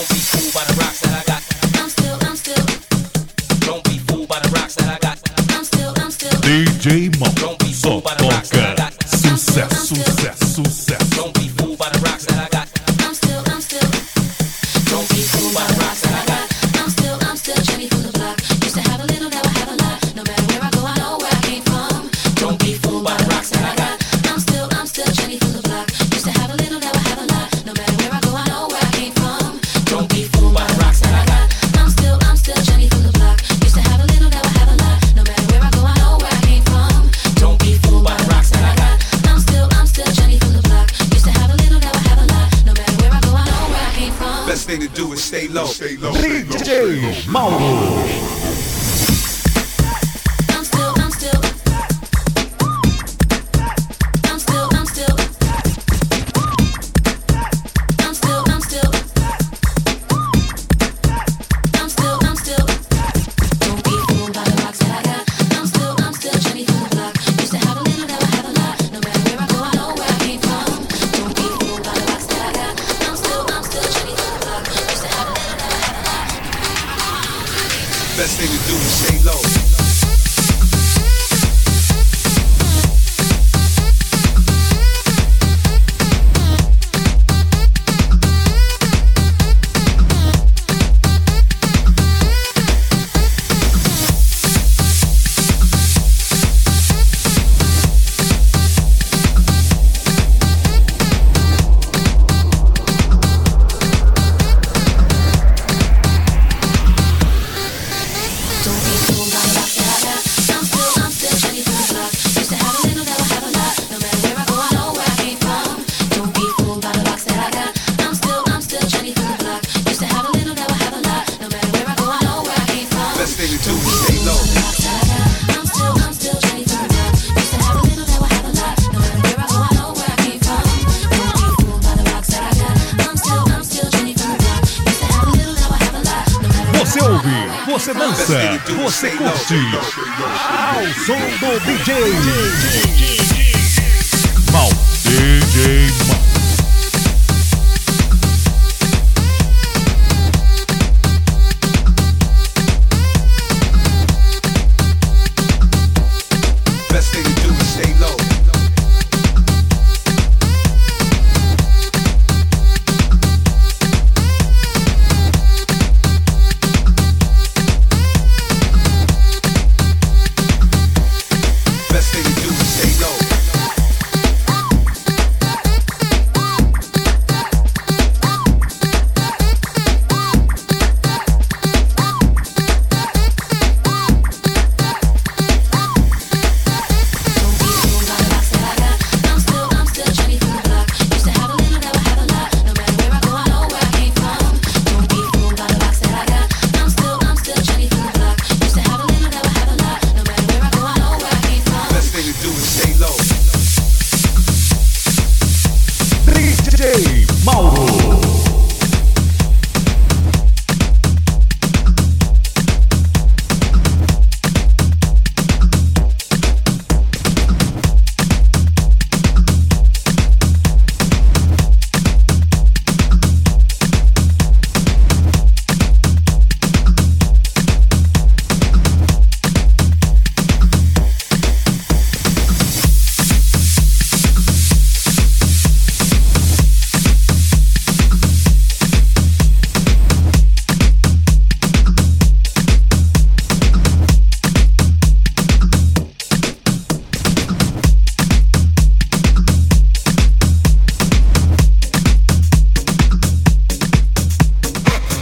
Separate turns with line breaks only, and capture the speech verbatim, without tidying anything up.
Don't be fooled by the rocks that I got. I'm still, I'm still. Don't be fooled by the rocks that I got. I'm still, I'm still.
D J Mo
só toca
sucesso, sucesso, sucesso.
Don't be fooled by the rocks that I got. I'm still, I'm still. Don't be fooled by the rocks that I got. I'm still, I'm still Jenny from the block. Used to have a little, now I have a lot. No matter where I go, I know where I came from. Don't be fooled by the rocks that I got. I'm still, I'm still Jenny from the block. Used to have a little, now I have a lot. No matter where I go, I know where I came from. Don't be fooled by the rocks that I got. I'm still, I'm still Jenny from the block. Used to have a little, now I have a lot. No matter where I go, I know where I came from. Don't be fooled by the rocks that I got. I'm still, I'm still Jenny from the block. Used to have a little, now I have a lot. No matter where I go, I know where I came from.
Best thing to do is stay low. Stay low.
D J Mauro.
I'm still, I'm still. I'm still, I'm still. I'm still, I'm still. I'm still, I'm still. Don't be fooled by the rocks that I got. I'm still, I'm still Jenny from the block. Used to have a little, now I have a lot. No matter where I go, I know where I came from. Don't be fooled by the rocks that I got. I'm still, I'm still Jenny from the block. Used to have a little, now I have a lot.
Best thing to do is stay low.
Don't be fooled by the rocks that I got. I'm still, I'm still Jenny from the block. Used to have a little, now I have a lot. No matter where I go, I know where I came from. Don't be fooled by the rocks that I got. I'm still, I'm still Jenny from the block. Used to have a little, now I have a lot. No matter where I go, I know where I came from.
Best thing to do is stay low.
I'm still, I'm still Jenny from the block. Used to have a little, now I have a lot. No matter where I go, I know where I came from. Don't be fooled by the rocks that I got. I'm still, I'm still Jenny from the block. Used to have a little, now I have a lot. No matter where
Você ouve, você dança, você curte. Ao som do D J.